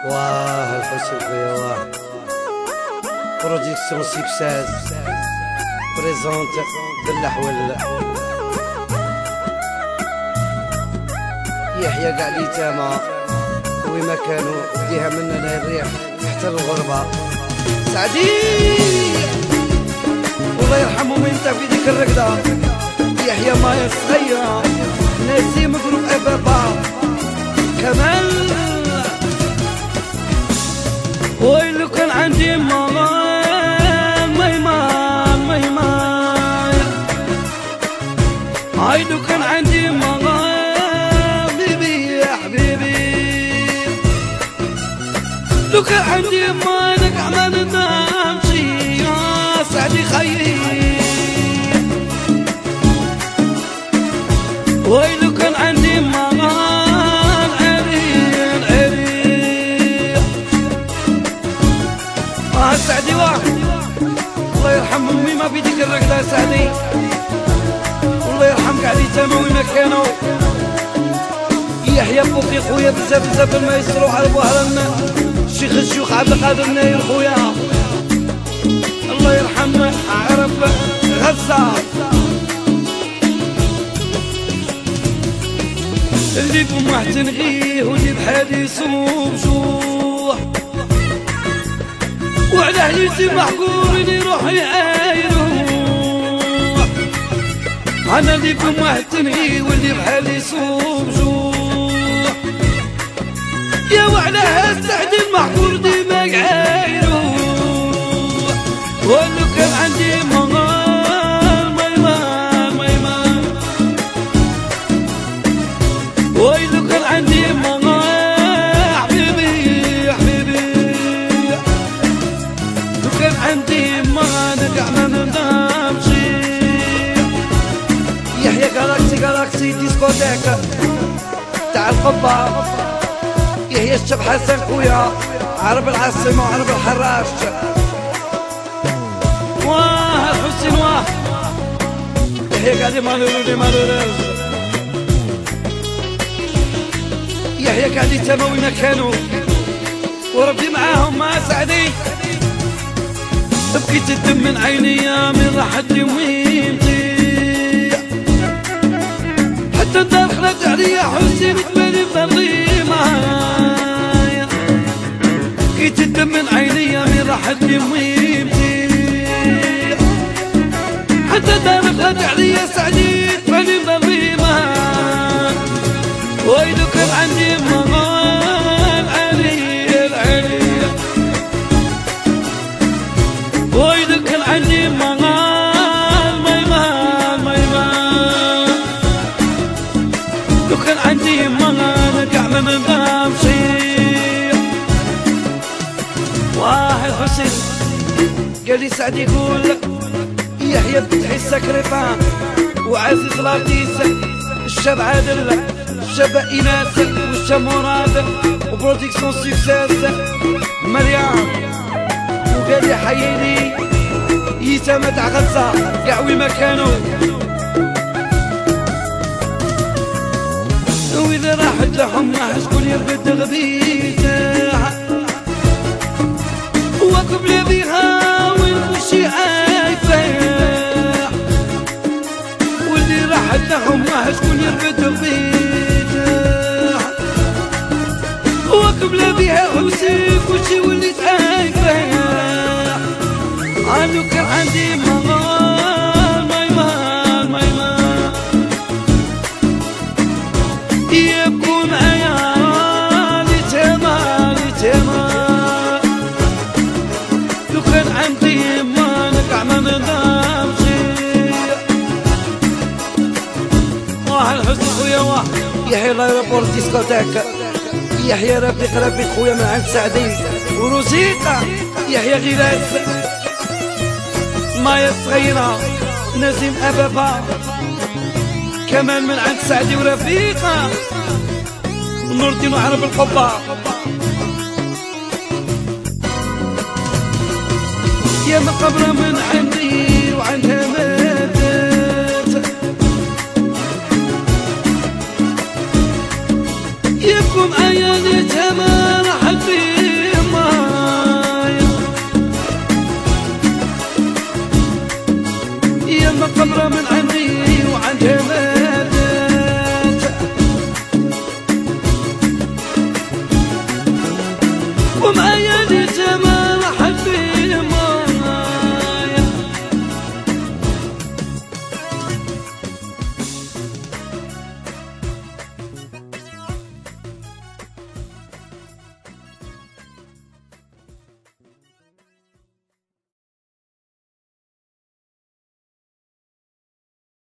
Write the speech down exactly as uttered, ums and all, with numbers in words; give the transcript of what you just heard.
واه الحسن خويا واه بروديكسيون سيكساز بريزونت باللحول يحيى كاع لي تاما وما كانوا ديها مننا الريح حتى الغربة سعدي الله يرحمه وين في ديك الركضة يحيى مايا صغيرة نسيم جروب أبابا كمال ويلو كان عندي مامان ميمان ميمان هايلو كان عندي مامان بيبي يا حبيبي لو كان عندي مالك عمال نمشي يا سعدي خيري ويلو كان عندي مامان عريق عريق اه سعدي واحد الله يرحم امي ما في ديك الركضة سعدي والله يرحم كاع لي تما وين ما كانوا يحيى بوكي خويا بزاف بزاف ما يسرو على بوهران الشيخ الشيوخ عبد القادر ناير خويا الله يرحم عرب غزة اللي بمه تنغيه واللي بحالي يصوم جوع وعلى هليتي محقور اللي روحي عايروح انا اللي بمه تنغيه واللي بحالي يصوم جوع يا وعلى هالسعد المحقور ديما عايروح ولو كان عندي مغار ميمان ميمان ويلو كان عندي مغار حبيبي حبيبي لو كان عندي مغار كاع ما نمشي يحيى جالاكسي جالاكسي ديسكوتيك تاع القبة يحيى الشاب حسن خويا عرب العاصمة وعرب الحراش واه الحسين واه يحيى قاعد مالولي مالولي يحيى قاعد يتما وين كانوا وربي معاهم ما سعدي بكيت الدم من عيني من راحت لي وين تضيع حتى الدار خلت عليا حسين تبالي بضلي معايا بكيت الدم من عيني من راحت لي وين تضيع حتى الدار خلت عليا سعدي تبالي بضلي معايا ويلو كان عندي مغال علي العلي ويلو كان عندي مغال ميمان ميمان لو كان عندي مغال كاع ما نمشي واحد حسين قال لي سعد يقول يحيى بتحي السكرفان وعزيز لطيس الشاب عادل الشاب إناس والشاب مراد وبروديكسيون سيكساس مريم وقال لي حييني يتامى تاع غزة كاع وين ما كانوا وإذا راحت لهم راح شكون يرقد غبيتها وقبل بها والمشي عايفة واللي راحت لهم راح شكون يرقد غبيتها وقبل بها حسين كلشي وليت عايفة عنو كان عندي مغال ميمان ميمان يبكوا معايا لي تما لي تما لو كان عندي ما كاع ما نمشي واه الحسن خويا واه يحيى الله يربور ديسكوتيك يحيى رفيق رفيق خويا من عند سعدي وروزيقة يحيى غلاس مايا صغيرة نزيم أبابا كمان من عند سعدي ورفيقة نور الدين وعرب القبة يا مقبرة من عندي وعندها ماتت يبكوا معايا ليتها ما راح تبين محمد طمرة من عندي